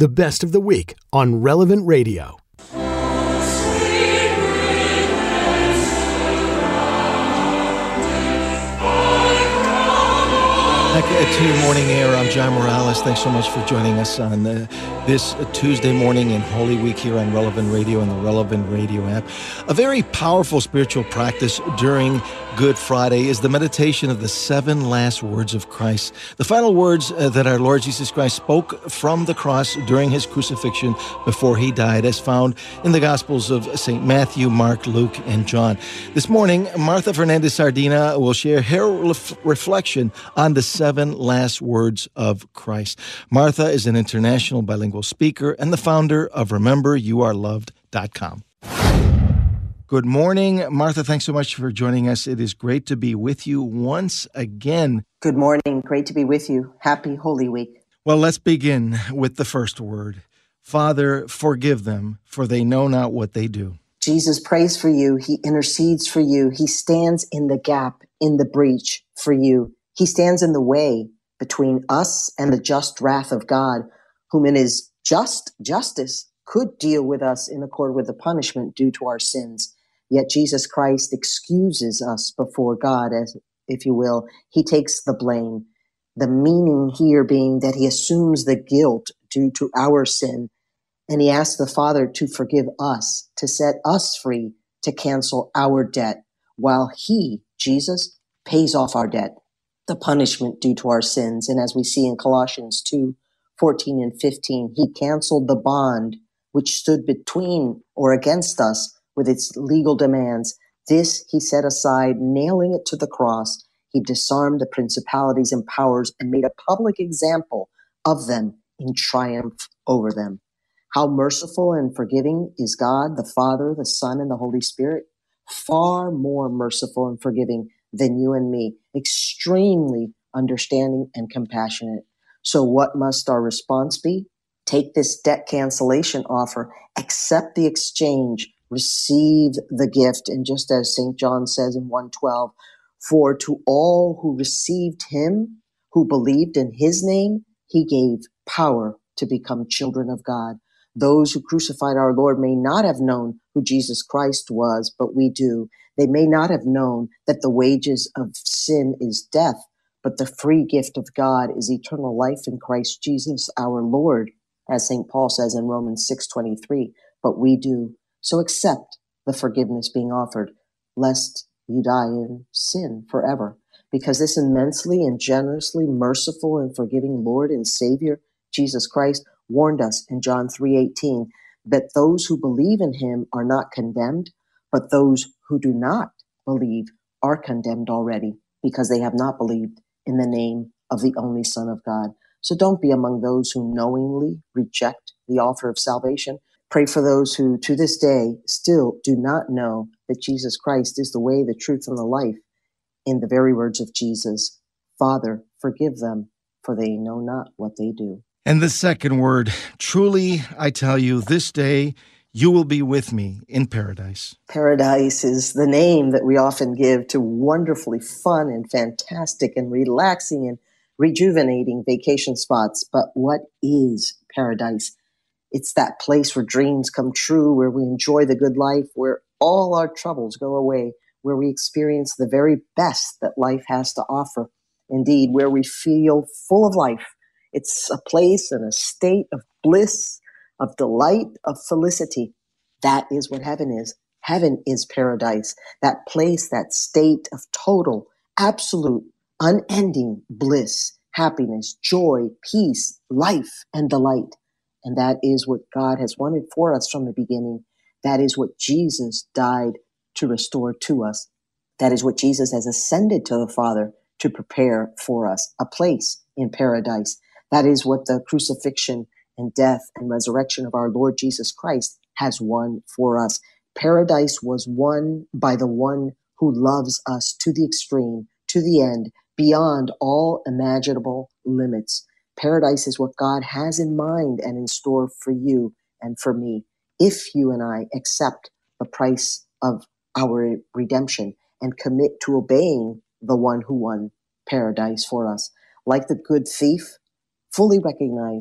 the best of the week on Relevant Radio. Back to Morning Air. I'm John Morales. Thanks so much for joining us on this Tuesday morning in Holy Week here on Relevant Radio and the Relevant Radio app. A very powerful spiritual practice during Good Friday is the meditation of the 7 last words of Christ. The final words that our Lord Jesus Christ spoke from the cross during his crucifixion before he died, as found in the Gospels of St. Matthew, Mark, Luke, and John. This morning, Martha Fernandez Sardina will share her reflection on the 7 last words of Christ. Martha is an international bilingual speaker and the founder of RememberYouAreLoved.com. Good morning, Martha. Thanks so much for joining us. It is great to be with you once again. Good morning. Great to be with you. Happy Holy Week. Well, let's begin with the first word. Father, forgive them, for they know not what they do. Jesus prays for you. He intercedes for you. He stands in the gap, in the breach for you. He stands in the way between us and the just wrath of God, whom in his just justice could deal with us in accord with the punishment due to our sins. Yet Jesus Christ excuses us before God, as if you will. He takes the blame. The meaning here being that he assumes the guilt due to our sin, and he asks the Father to forgive us, to set us free, to cancel our debt, while he, Jesus, pays off our debt, the punishment due to our sins. And as we see in Colossians 2:14 and 15, he canceled the bond which stood between or against us with its legal demands. This he set aside, nailing it to the cross. He disarmed the principalities and powers and made a public example of them in triumph over them. How merciful and forgiving is God, the Father, the Son, and the Holy Spirit? Far more merciful and forgiving than you and me, extremely understanding and compassionate. So what must our response be? Take this debt cancellation offer, accept the exchange, receive the gift. And just as St. John says in 1:12, for to all who received him, who believed in his name, he gave power to become children of God. Those who crucified our Lord may not have known who Jesus Christ was, but we do. They may not have known that the wages of sin is death, but the free gift of God is eternal life in Christ Jesus our Lord, as St. Paul says in Romans 6:23, but we do. So accept the forgiveness being offered, lest you die in sin forever. Because this immensely and generously merciful and forgiving Lord and Savior, Jesus Christ, warned us in John 3:18 that those who believe in him are not condemned, but those who do not believe are condemned already because they have not believed in the name of the only Son of God. So don't be among those who knowingly reject the offer of salvation. Pray for those who to this day still do not know that Jesus Christ is the way, the truth, and the life. In the very words of Jesus, Father, forgive them, for they know not what they do. And the second word, truly, I tell you, this day you will be with me in paradise. Paradise is the name that we often give to wonderfully fun and fantastic and relaxing and rejuvenating vacation spots. But what is paradise? It's that place where dreams come true, where we enjoy the good life, where all our troubles go away, where we experience the very best that life has to offer. Indeed, where we feel full of life. It's a place and a state of bliss, of delight, of felicity. That is what heaven is. Heaven is paradise, that place, that state of total, absolute, unending bliss, happiness, joy, peace, life, and delight. And that is what God has wanted for us from the beginning. That is what Jesus died to restore to us. That is what Jesus has ascended to the Father to prepare for us, a place in paradise. That is what the crucifixion and death and resurrection of our Lord Jesus Christ has won for us. Paradise was won by the one who loves us to the extreme, to the end, beyond all imaginable limits. Paradise is what God has in mind and in store for you and for me, if you and I accept the price of our redemption and commit to obeying the one who won paradise for us. Like the good thief, fully recognize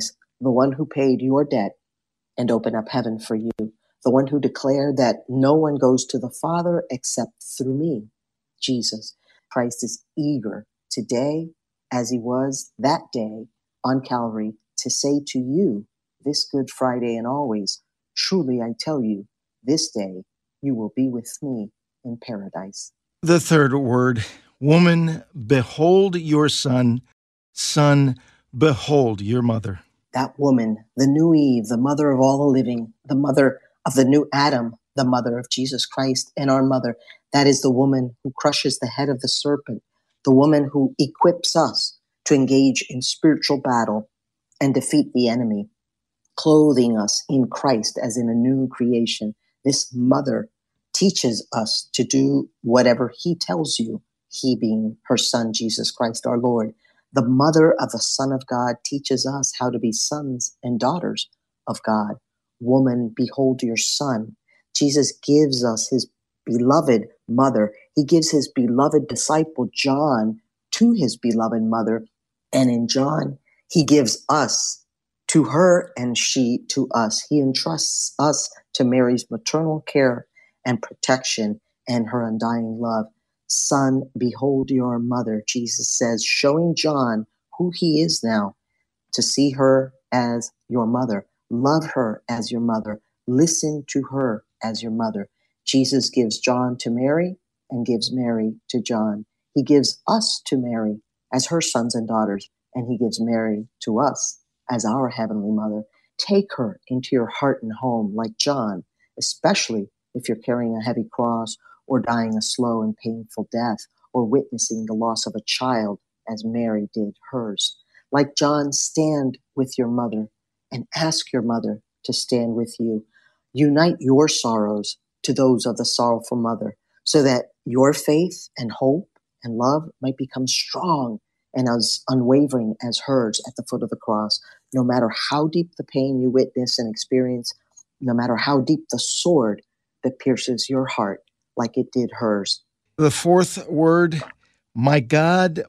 the one who paid your debt and opened up heaven for you, the one who declared that no one goes to the Father except through me, Jesus. Christ is eager today, as he was that day on Calvary, to say to you this Good Friday and always, truly I tell you, this day you will be with me in paradise. The third word, woman, behold your son. Son, behold your mother. That woman, the new Eve, the mother of all the living, the mother of the new Adam, the mother of Jesus Christ and our mother, that is the woman who crushes the head of the serpent, the woman who equips us to engage in spiritual battle and defeat the enemy, clothing us in Christ as in a new creation. This mother teaches us to do whatever he tells you, he being her son, Jesus Christ, our Lord. The mother of the Son of God teaches us how to be sons and daughters of God. Woman, behold your son. Jesus gives us his beloved mother. He gives his beloved disciple John to his beloved mother. And in John, he gives us to her and she to us. He entrusts us to Mary's maternal care and protection and her undying love. Son, behold your mother, Jesus says, showing John who he is now, to see her as your mother, love her as your mother, listen to her as your mother. Jesus gives John to Mary and gives Mary to John. He gives us to Mary as her sons and daughters, and he gives Mary to us as our heavenly mother. Take her into your heart and home like John, especially if you're carrying a heavy cross or dying a slow and painful death, or witnessing the loss of a child as Mary did hers. Like John, stand with your mother and ask your mother to stand with you. Unite your sorrows to those of the sorrowful mother, so that your faith and hope and love might become strong and as unwavering as hers at the foot of the cross. No matter how deep the pain you witness and experience, no matter how deep the sword that pierces your heart, like it did hers. The fourth word, my God,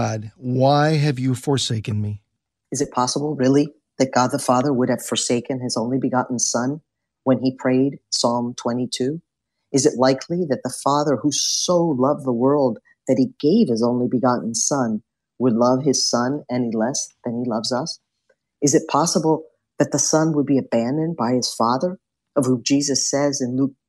why have you forsaken me? Is it possible, really, that God the Father would have forsaken his only begotten Son when he prayed Psalm 22? Is it likely that the Father who so loved the world that he gave his only begotten Son would love his Son any less than he loves us? Is it possible that the Son would be abandoned by his Father, of whom Jesus says in Luke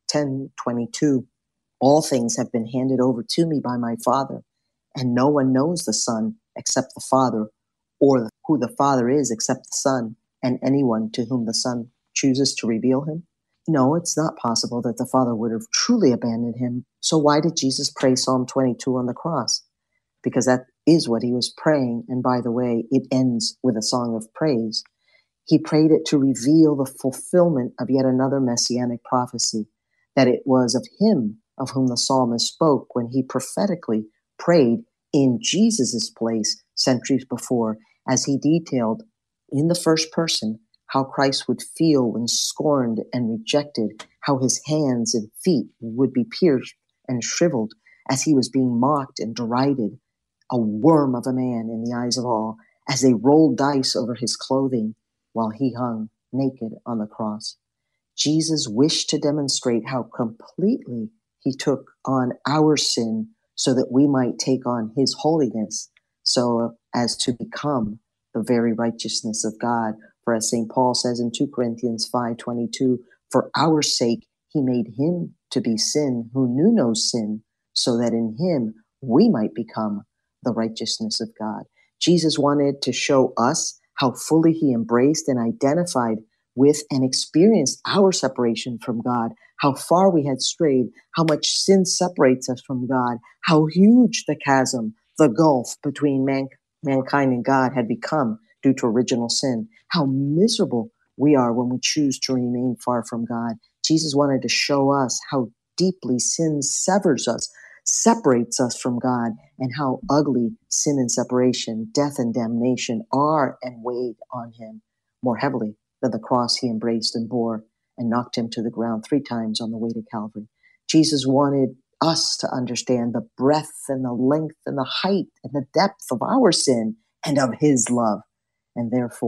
10:22, all things have been handed over to me by my Father, and no one knows the Son except the Father, or who the Father is except the Son, and anyone to whom the Son chooses to reveal him? No, it's not possible that the Father would have truly abandoned him. So why did Jesus pray Psalm 22 on the cross? Because that is what he was praying. And by the way, it ends with a song of praise. He prayed it to reveal the fulfillment of yet another messianic prophecy, that it was of him of whom the psalmist spoke when he prophetically prayed in Jesus' place centuries before, as he detailed in the first person how Christ would feel when scorned and rejected, how his hands and feet would be pierced and shriveled as he was being mocked and derided, a worm of a man in the eyes of all, as they rolled dice over his clothing while he hung naked on the cross. Jesus wished to demonstrate how completely he took on our sin so that we might take on his holiness, so as to become the very righteousness of God. For as St. Paul says in 2 Corinthians 5:22, for our sake he made him to be sin who knew no sin, so that in him we might become the righteousness of God. Jesus wanted to show us how fully he embraced and identified with and experienced our separation from God, how far we had strayed, how much sin separates us from God, how huge the chasm, the gulf between mankind and God had become due to original sin, how miserable we are when we choose to remain far from God. Jesus wanted to show us how deeply sin severs us, separates us from God, and how ugly sin and separation, death and damnation are and weighed on him more heavily than the cross he embraced and bore and knocked him to the ground 3 times on the way to Calvary. Jesus wanted us to understand the breadth and the length and the height and the depth of our sin and of his love. And therefore,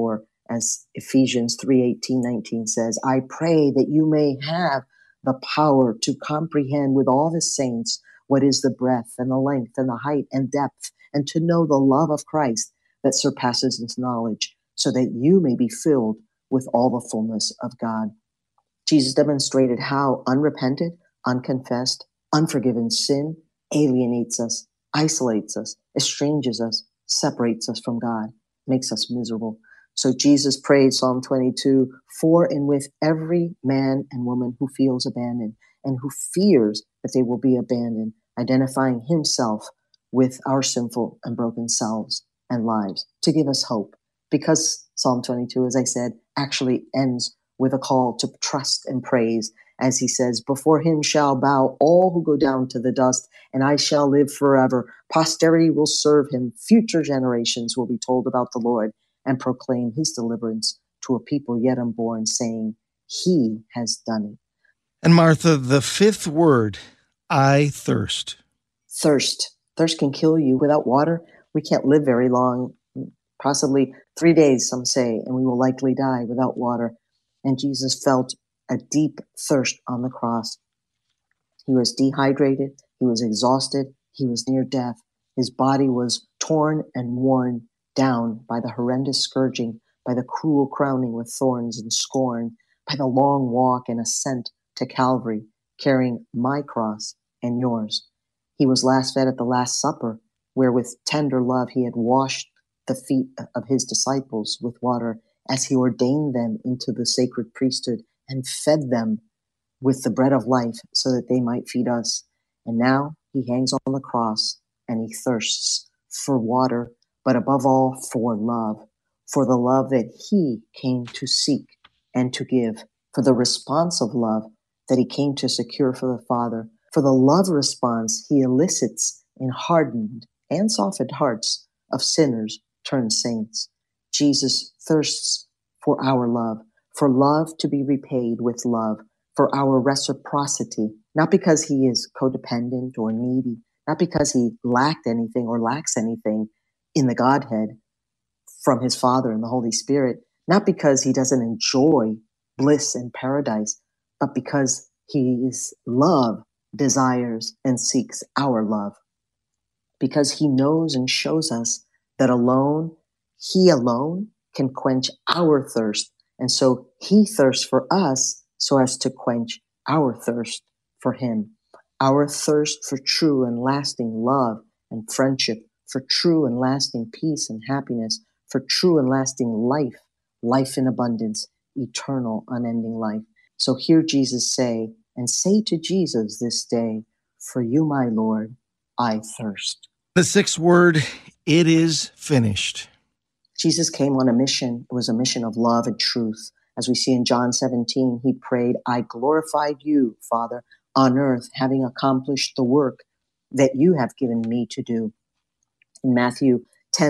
as Ephesians 3:18-19 says, I pray that you may have the power to comprehend with all the saints what is the breadth and the length and the height and depth, and to know the love of Christ that surpasses this knowledge, so that you may be filled with all the fullness of God. Jesus demonstrated how unrepented, unconfessed, unforgiven sin alienates us, isolates us, estranges us, separates us from God, makes us miserable. So Jesus prayed Psalm 22, for and with every man and woman who feels abandoned and who fears that they will be abandoned, identifying himself with our sinful and broken selves and lives to give us hope. Because Psalm 22, as I said, actually ends with a call to trust and praise, as he says, before him shall bow all who go down to the dust, and I shall live forever. Posterity will serve him. Future generations will be told about the Lord and proclaim his deliverance to a people yet unborn, saying, he has done it. And Martha, the fifth word, I thirst. Thirst. Thirst can kill you. Without water, we can't live very long, possibly 3 days, some say, and we will likely die without water. And Jesus felt a deep thirst on the cross. He was dehydrated. He was exhausted. He was near death. His body was torn and worn down by the horrendous scourging, by the cruel crowning with thorns and scorn, by the long walk and ascent to Calvary, carrying my cross and yours. He was last fed at the Last Supper, where with tender love he had washed the feet of his disciples with water as he ordained them into the sacred priesthood and fed them with the bread of life so that they might feed us. And now he hangs on the cross and he thirsts for water, but above all for love, for the love that he came to seek and to give, for the response of love that he came to secure for the Father, for the love response he elicits in hardened and softened hearts of sinners turned saints. Jesus thirsts for our love to be repaid with love, for our reciprocity, not because he is codependent or needy, not because he lacked anything or lacks anything in the Godhead from his Father and the Holy Spirit, not because he doesn't enjoy bliss and paradise, but because his love desires and seeks our love, because he knows and shows us that he alone can quench our thirst. And so he thirsts for us so as to quench our thirst for him. Our thirst for true and lasting love and friendship, for true and lasting peace and happiness, for true and lasting life, life in abundance, eternal, unending life. So hear Jesus say, and say to Jesus this day, for you, my Lord, I thirst. The sixth word, it is finished. Jesus came on a mission. It was a mission of love and truth. As we see in John 17, he prayed, I glorified you, Father, on earth, having accomplished the work that you have given me to do. In Matthew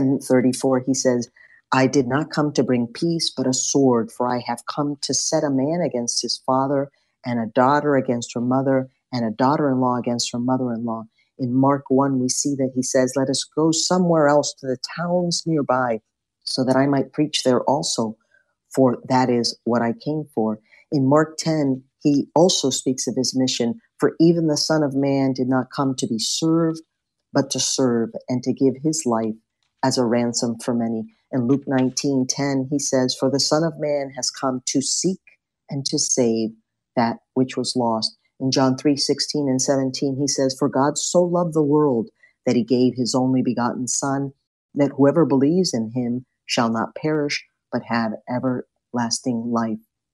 10:34, he says, I did not come to bring peace, but a sword, for I have come to set a man against his father, and a daughter against her mother, and a daughter-in-law against her mother-in-law. In Mark 1, we see that he says, let us go somewhere else to the towns nearby, so that I might preach there also, for that is what I came for. In Mark 10, he also speaks of his mission, for even the Son of Man did not come to be served, but to serve and to give his life as a ransom for many. In Luke 19:10, he says, for the Son of Man has come to seek and to save that which was lost. In John 3:16 and 17, he says, for God so loved the world that he gave his only begotten Son, that whoever believes in him shall not perish, but have everlasting life.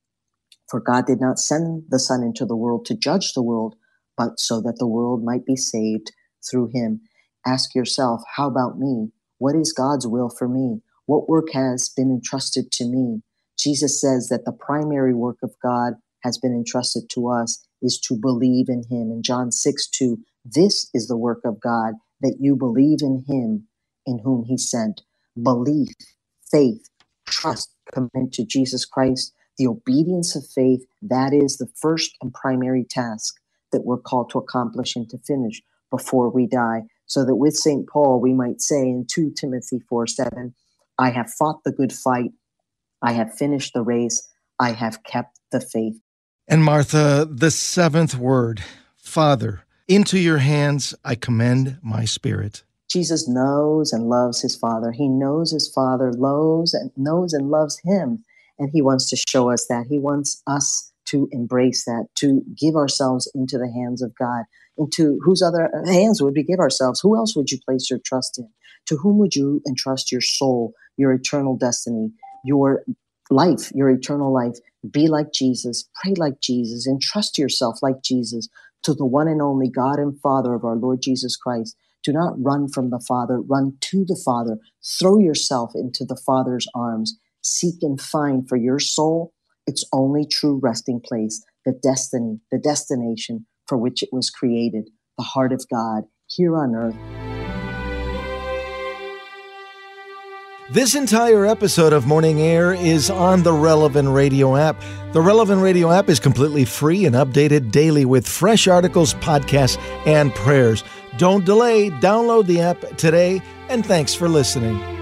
For God did not send the Son into the world to judge the world, but so that the world might be saved through him. Ask yourself, how about me? What is God's will for me? What work has been entrusted to me? Jesus says that the primary work of God has been entrusted to us is to believe in him. In John 6:2, this is the work of God, that you believe in him in whom he sent. Belief, faith, trust, commitment to Jesus Christ, the obedience of faith, that is the first and primary task that we're called to accomplish and to finish before we die. So that with St. Paul, we might say in 2 Timothy 4:7, I have fought the good fight, I have finished the race. I have kept the faith. And Martha, the seventh word, Father, into your hands I commend my spirit. Jesus knows and loves his Father. He knows his Father knows and loves him. And he wants to show us that. He wants us to embrace that, to give ourselves into the hands of God. Into whose other hands would we give ourselves? Who else would you place your trust in? To whom would you entrust your soul, your eternal destiny, your life, your eternal life? Be like Jesus, pray like Jesus, entrust yourself like Jesus to the one and only God and Father of our Lord Jesus Christ. Do not run from the Father, run to the Father. Throw yourself into the Father's arms. Seek and find for your soul its only true resting place, the destiny, the destination for which it was created, the heart of God here on earth. This entire episode of Morning Air is on the Relevant Radio app. The Relevant Radio app is completely free and updated daily with fresh articles, podcasts, and prayers. Don't delay. Download the app today, and thanks for listening.